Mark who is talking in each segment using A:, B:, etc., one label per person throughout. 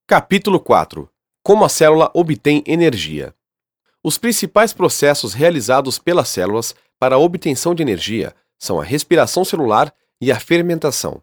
A: Capítulo 4. Como a célula obtém energia. Os principais processos realizados pelas células para a obtenção de energia são a respiração celular e a fermentação.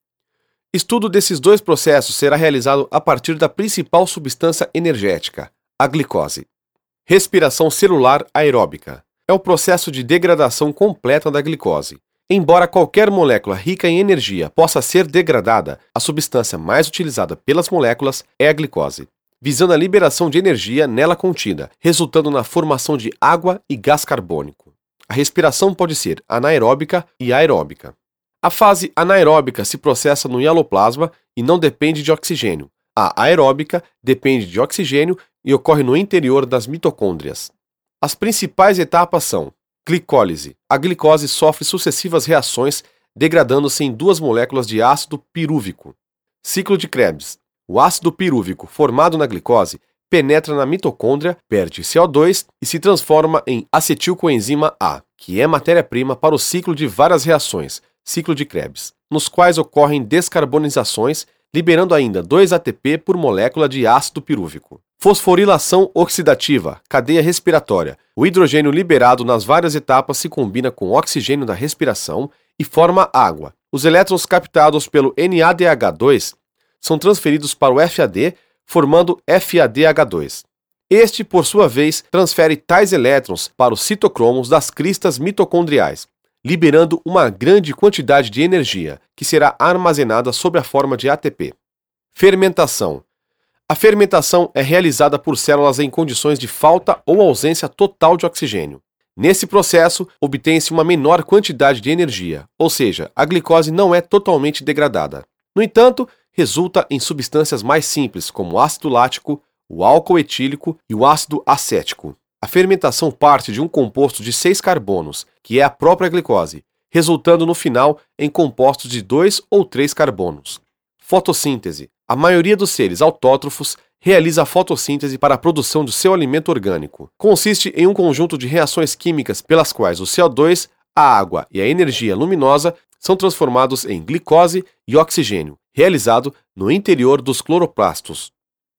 A: Estudo desses dois processos será realizado a partir da principal substância energética, a glicose. Respiração celular aeróbica é o processo de degradação completa da glicose. Embora qualquer molécula rica em energia possa ser degradada, a substância mais utilizada pelas moléculas é a glicose, visando a liberação de energia nela contida, resultando na formação de água e gás carbônico. A respiração pode ser anaeróbica e aeróbica. A fase anaeróbica se processa no hialoplasma e não depende de oxigênio. A aeróbica depende de oxigênio e ocorre no interior das mitocôndrias. As principais etapas são glicólise. A glicose sofre sucessivas reações, degradando-se em duas moléculas de ácido pirúvico. Ciclo de Krebs. O ácido pirúvico formado na glicose penetra na mitocôndria, perde CO2 e se transforma em acetilcoenzima A, que é matéria-prima para o ciclo de várias reações, ciclo de Krebs, nos quais ocorrem descarbonizações, liberando ainda 2 ATP por molécula de ácido pirúvico. Fosforilação oxidativa, cadeia respiratória. O hidrogênio liberado nas várias etapas se combina com o oxigênio da respiração e forma água. Os elétrons captados pelo NADH2 são transferidos para o FAD, formando FADH2. Este, por sua vez, transfere tais elétrons para os citocromos das cristas mitocondriais, liberando uma grande quantidade de energia, que será armazenada sob a forma de ATP. Fermentação. A fermentação é realizada por células em condições de falta ou ausência total de oxigênio. Nesse processo, obtém-se uma menor quantidade de energia, ou seja, a glicose não é totalmente degradada. No entanto, resulta em substâncias mais simples, como o ácido lático, o álcool etílico e o ácido acético. A fermentação parte de um composto de 6 carbonos, que é a própria glicose, resultando no final em compostos de 2 ou 3 carbonos. Fotossíntese. A maioria dos seres autótrofos realiza a fotossíntese para a produção do seu alimento orgânico. Consiste em um conjunto de reações químicas pelas quais o CO2, a água e a energia luminosa são transformados em glicose e oxigênio, realizado no interior dos cloroplastos.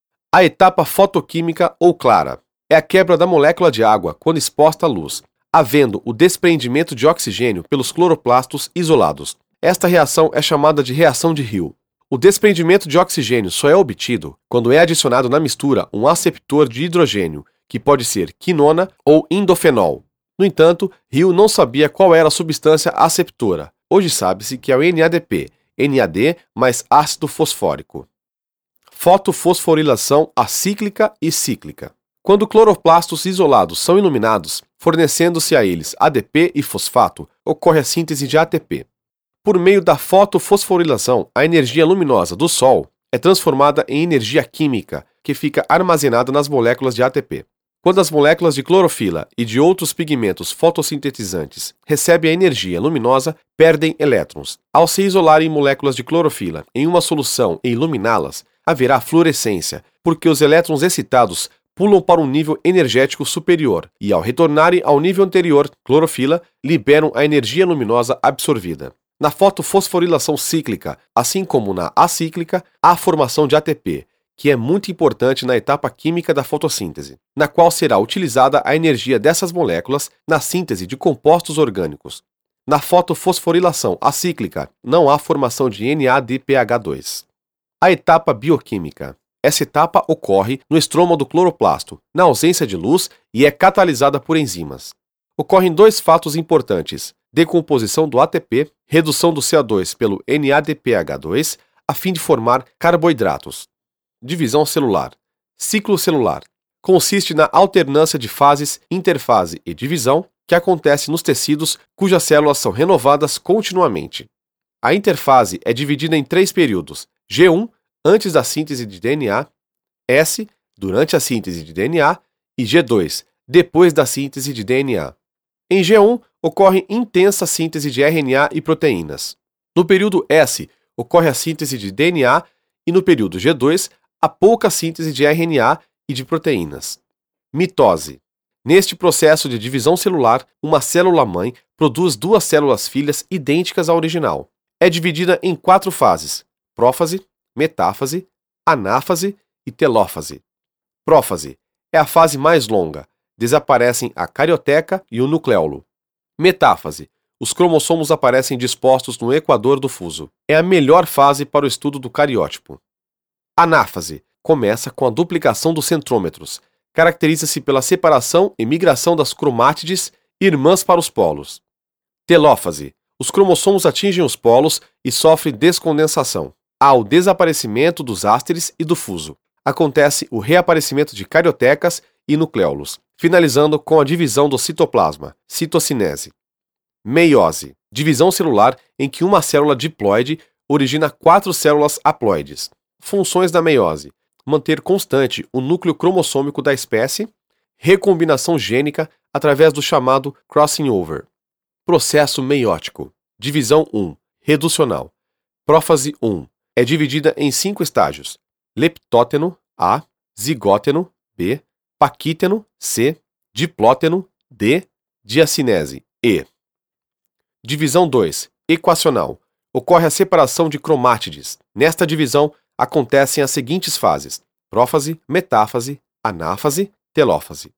A: A etapa fotoquímica ou clara é a quebra da molécula de água quando exposta à luz, havendo o desprendimento de oxigênio pelos cloroplastos isolados. Esta reação é chamada de reação de Hill. O desprendimento de oxigênio só é obtido quando é adicionado na mistura um aceptor de hidrogênio, que pode ser quinona ou indofenol. No entanto, Hill não sabia qual era a substância aceptora. Hoje sabe-se que é o NADP, NAD mais ácido fosfórico. Fotofosforilação acíclica e cíclica. Quando cloroplastos isolados são iluminados, fornecendo-se a eles ADP e fosfato, ocorre a síntese de ATP. Por meio da fotofosforilação, a energia luminosa do Sol é transformada em energia química, que fica armazenada nas moléculas de ATP. Quando as moléculas de clorofila e de outros pigmentos fotossintetizantes recebem a energia luminosa, perdem elétrons. Ao se isolarem moléculas de clorofila em uma solução e iluminá-las, haverá fluorescência, porque os elétrons excitados pulam para um nível energético superior e, ao retornarem ao nível anterior, clorofila, liberam a energia luminosa absorvida. Na fotofosforilação cíclica, assim como na acíclica, há a formação de ATP, que é muito importante na etapa química da fotossíntese, na qual será utilizada a energia dessas moléculas na síntese de compostos orgânicos. Na fotofosforilação acíclica, não há formação de NADPH2. A etapa bioquímica. Essa etapa ocorre no estroma do cloroplasto, na ausência de luz, e é catalisada por enzimas. Ocorrem 2 fatos importantes: decomposição do ATP, redução do CO2 pelo NADPH2, a fim de formar carboidratos. Divisão celular. Ciclo celular. Consiste na alternância de fases, interfase e divisão, que acontece nos tecidos cujas células são renovadas continuamente. A interfase é dividida em 3 períodos: G1, antes da síntese de DNA, S, durante a síntese de DNA, e G2, depois da síntese de DNA. Em G1, ocorre intensa síntese de RNA e proteínas. No período S, ocorre a síntese de DNA e no período G2, há pouca síntese de RNA e de proteínas. Mitose. Neste processo de divisão celular, uma célula-mãe produz 2 células-filhas idênticas à original. É dividida em 4 fases: prófase, metáfase, anáfase e telófase. Prófase é a fase mais longa. Desaparecem a carioteca e o nucleolo. Metáfase. Os cromossomos aparecem dispostos no equador do fuso. É a melhor fase para o estudo do cariótipo. Anáfase. Começa com a duplicação dos centrômetros. Caracteriza-se pela separação e migração das cromátides irmãs para os polos. Telófase. Os cromossomos atingem os polos e sofrem descondensação. Há o desaparecimento dos ásteres e do fuso. Acontece o reaparecimento de cariotecas e nucleolos, finalizando com a divisão do citoplasma, citocinese. Meiose. Divisão celular em que uma célula diploide origina 4 células haploides. Funções da meiose: manter constante o núcleo cromossômico da espécie, recombinação gênica através do chamado crossing over. Processo meiótico. Divisão 1. Reducional. Prófase 1. É dividida em 5 estágios: leptóteno A, zigóteno B, paquíteno C, diplóteno D, diacinese E. Divisão 2. Equacional. Ocorre a separação de cromátides. Nesta divisão acontecem as seguintes fases: prófase, metáfase, anáfase, telófase.